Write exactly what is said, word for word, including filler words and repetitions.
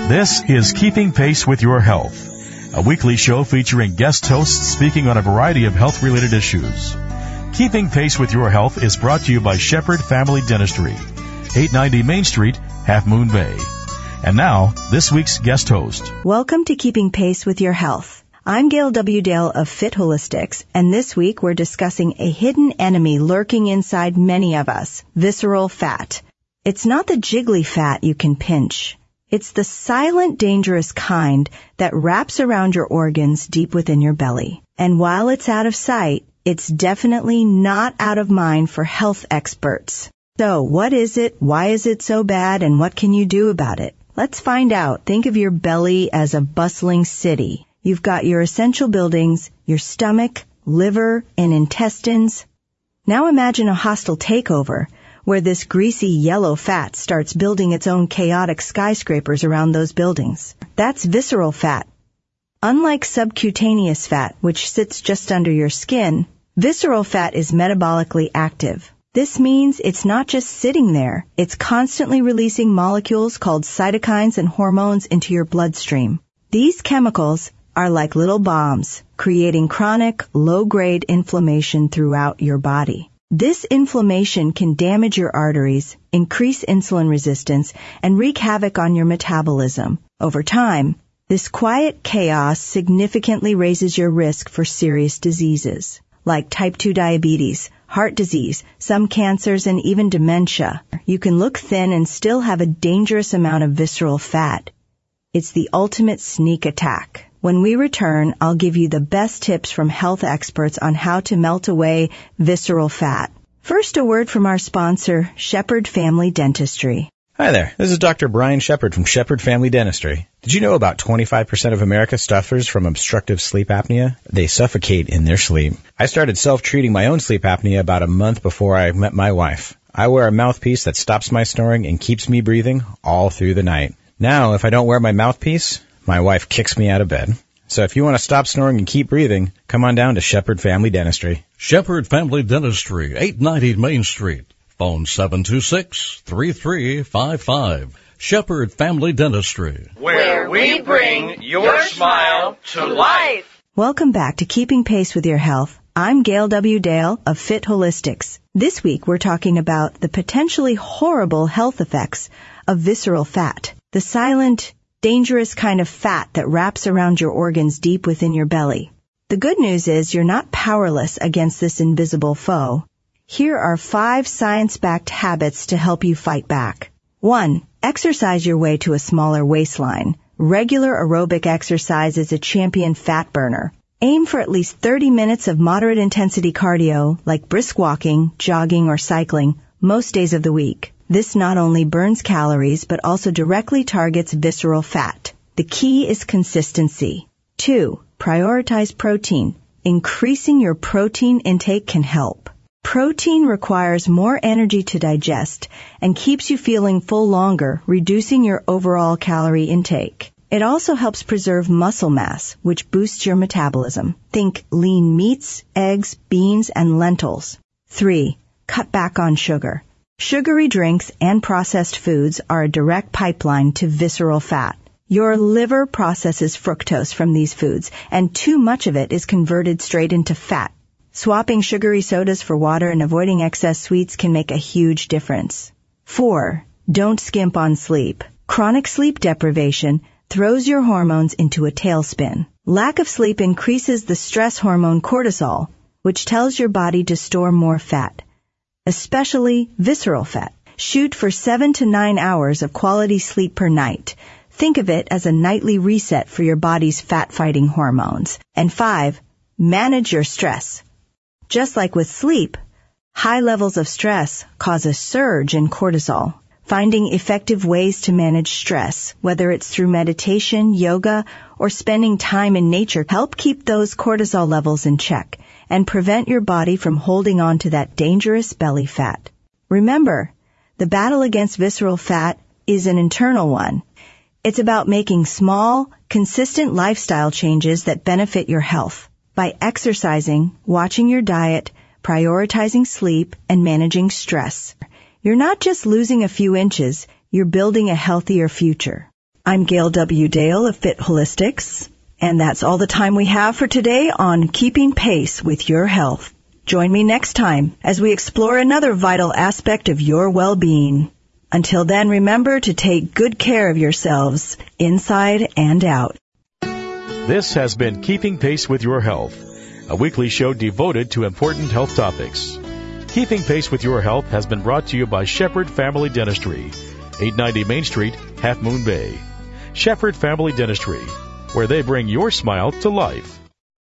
This is Keeping Pace with Your Health, a weekly show featuring guest hosts speaking on a variety of health-related issues. Keeping Pace with Your Health is brought to you by Shepherd Family Dentistry, eight ninety Main Street, Half Moon Bay. And now, this week's guest host. Welcome to Keeping Pace with Your Health. I'm Gail W. Dale of Fit Holistics, and this week we're discussing a hidden enemy lurking inside many of us, visceral fat. It's not the jiggly fat you can pinch. It's the silent, dangerous kind that wraps around your organs deep within your belly. And while it's out of sight, it's definitely not out of mind for health experts. So, what is it? Why is it so bad? And what can you do about it? Let's find out. Think of your belly as a bustling city. You've got your essential buildings, your stomach, liver, and intestines. Now imagine a hostile takeover where this greasy yellow fat starts building its own chaotic skyscrapers around those buildings. That's visceral fat. Unlike subcutaneous fat, which sits just under your skin, visceral fat is metabolically active. This means it's not just sitting there. It's constantly releasing molecules called cytokines and hormones into your bloodstream. These chemicals are like little bombs, creating chronic, low-grade inflammation throughout your body. This inflammation can damage your arteries, increase insulin resistance, and wreak havoc on your metabolism. Over time, this quiet chaos significantly raises your risk for serious diseases, like type two diabetes, heart disease, some cancers, and even dementia. You can look thin and still have a dangerous amount of visceral fat. It's the ultimate sneak attack. When we return, I'll give you the best tips from health experts on how to melt away visceral fat. First, a word from our sponsor, Shepherd Family Dentistry. Hi there, this is Doctor Brian Shepherd from Shepherd Family Dentistry. Did you know about twenty-five percent of America suffers from obstructive sleep apnea? They suffocate in their sleep. I started self-treating my own sleep apnea about a month before I met my wife. I wear a mouthpiece that stops my snoring and keeps me breathing all through the night. Now, if I don't wear my mouthpiece, my wife kicks me out of bed. So if you want to stop snoring and keep breathing, come on down to Shepherd Family Dentistry. Shepherd Family Dentistry, eight ninety Main Street. Phone seven two six, three three five five. Shepherd Family Dentistry, where we bring your smile to life. Welcome back to Keeping Pace with Your Health. I'm Gail W. Dale of Fit Holistics. This week we're talking about the potentially horrible health effects of visceral fat, the silent, dangerous kind of fat that wraps around your organs deep within your belly. The good news is you're not powerless against this invisible foe. Here are five science-backed habits to help you fight back. One, exercise your way to a smaller waistline. Regular aerobic exercise is a champion fat burner. Aim for at least thirty minutes of moderate intensity cardio, like brisk walking, jogging, or cycling, most days of the week. This not only burns calories, but also directly targets visceral fat. The key is consistency. Two, prioritize protein. Increasing your protein intake can help. Protein requires more energy to digest and keeps you feeling full longer, reducing your overall calorie intake. It also helps preserve muscle mass, which boosts your metabolism. Think lean meats, eggs, beans, and lentils. Three, cut back on sugar. Sugary drinks and processed foods are a direct pipeline to visceral fat. Your liver processes fructose from these foods, and too much of it is converted straight into fat. Swapping sugary sodas for water and avoiding excess sweets can make a huge difference. Four, don't skimp on sleep. Chronic sleep deprivation throws your hormones into a tailspin. Lack of sleep increases the stress hormone cortisol, which tells your body to store more fat, especially visceral fat. Shoot for seven to nine hours of quality sleep per night. Think of it as a nightly reset for your body's fat-fighting hormones. And five, manage your stress. Just like with sleep, high levels of stress cause a surge in cortisol. Finding effective ways to manage stress, whether it's through meditation, yoga, or spending time in nature, help keep those cortisol levels in check and prevent your body from holding on to that dangerous belly fat. Remember, the battle against visceral fat is an internal one. It's about making small, consistent lifestyle changes that benefit your health. By exercising, watching your diet, prioritizing sleep, and managing stress, you're not just losing a few inches, you're building a healthier future. I'm Gail W. Dale of Fit Holistics, and that's all the time we have for today on Keeping Pace with Your Health. Join me next time as we explore another vital aspect of your well-being. Until then, remember to take good care of yourselves, inside and out. This has been Keeping Pace with Your Health, a weekly show devoted to important health topics. Keeping Pace with Your Health has been brought to you by Shepherd Family Dentistry, eight ninety Main Street, Half Moon Bay. Shepherd Family Dentistry, where they bring your smile to life.